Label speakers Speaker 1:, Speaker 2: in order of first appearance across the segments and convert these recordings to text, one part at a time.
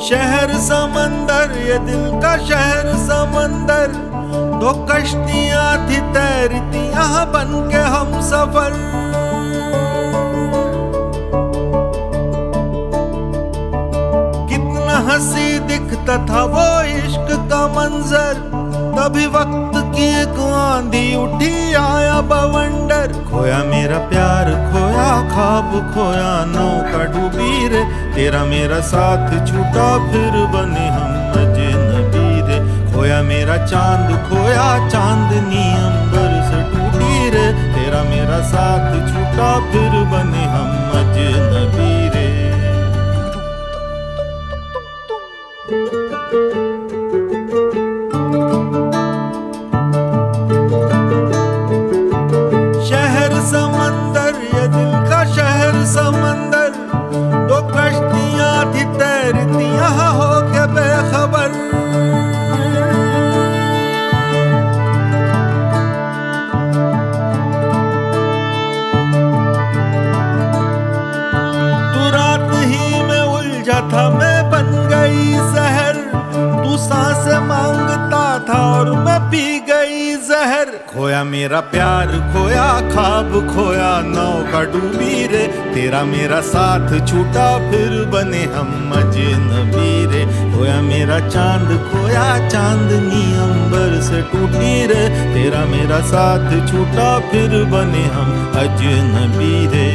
Speaker 1: शहर समंदर, ये दिल का शहर समंदर, दो कश्तियां थी तैरती यहाँ बन के हम सफर। कितना हंसी दिखता था वो इश्क का मंजर, तभी वक्त की एक आंधी उठी आया बवंडर। खोया मेरा प्यार, खोया ख्वाब, खोया नौका डूबी रे, तेरा मेरा साथ छूटा फिर बने हम अजनबी रे। खोया मेरा चांद, खोया चांदनी अंबर से टूटी रे, तेरा मेरा साथ छूटा फिर बने हम अजनबी रे। समंदर, ये दिल का शहर समंदर, दो कश्तियां थी तैरती यहाँ हो के बेखबर। तू रात ही में उलझा था, मैं बन गई जहर, तू सांसें मांगता था और मैं पी गई जहर। खोया मेरा प्यार, खोया ख्वाब, खोया नौका डूबी रे, तेरा मेरा साथ छूटा फिर बने हम अजनबी रे। खोया मेरा चांद, खोया चांदनी अंबर से टूटी रे, तेरा मेरा साथ छूटा फिर बने हम अजनबी रे।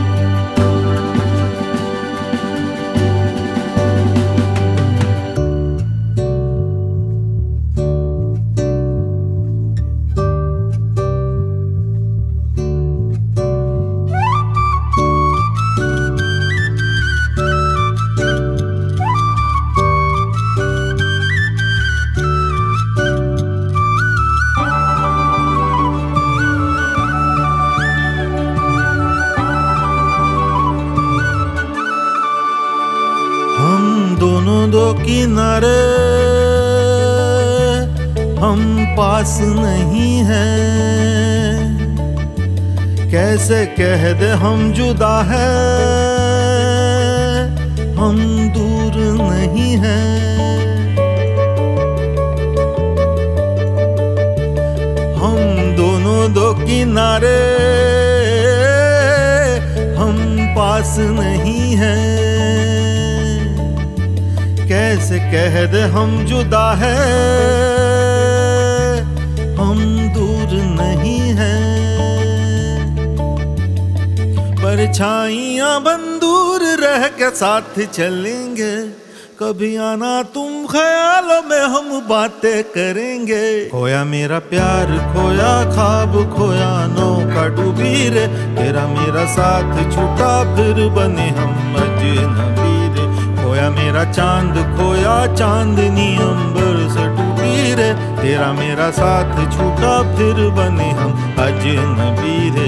Speaker 1: दोनों दो किनारे, हम पास नहीं हैं, कैसे कह दे हम जुदा है, हम दूर नहीं हैं। हम दोनों दो किनारे, हम पास नहीं हैं, कैसे कह दे हम जुदा है, हम दूर नहीं हैं। परछाइयां बन दूर रह के साथ चलेंगे, कभी आना तुम ख्यालों में हम बातें करेंगे। खोया मेरा प्यार, खोया ख्वाब, खोया नौका डूबी रे, तेरा मेरा साथ छूटा फिर बने हम अजनबी रे। खोया मेरा चांद, खोया चांदनी अंबर से टूटी रे, तेरा मेरा साथ छूटा फिर बने हम अजनबी रे।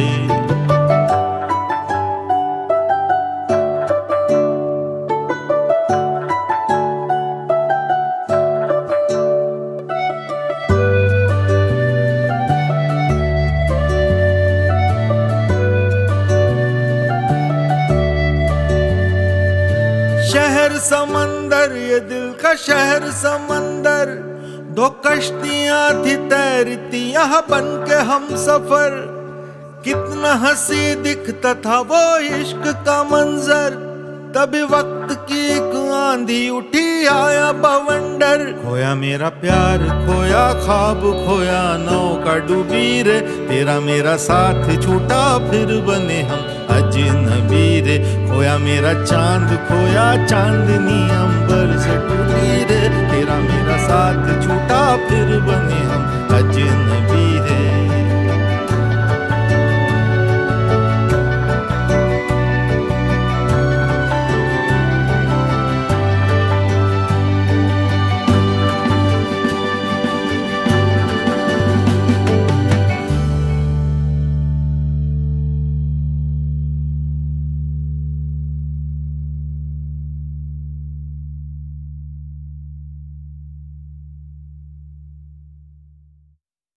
Speaker 1: शहर समंदर, ये दिल का शहर समंदर, दो कश्तियां थी तैरती यहाँ बन के हम सफर। कितना हंसी दिखता था वो इश्क का मंजर, तभी वक्त की एक आंधी उठी आया बवंडर। खोया मेरा प्यार, खोया ख्वाब, खोया नौका डूबी रे, तेरा मेरा साथ छूटा फिर बने हम अजनबी रे। खोया मेरा चांद, खोया चांदनी अंबर से टूटी रे, तेरा मेरा साथ छूटा फिर बने हम अजनबी।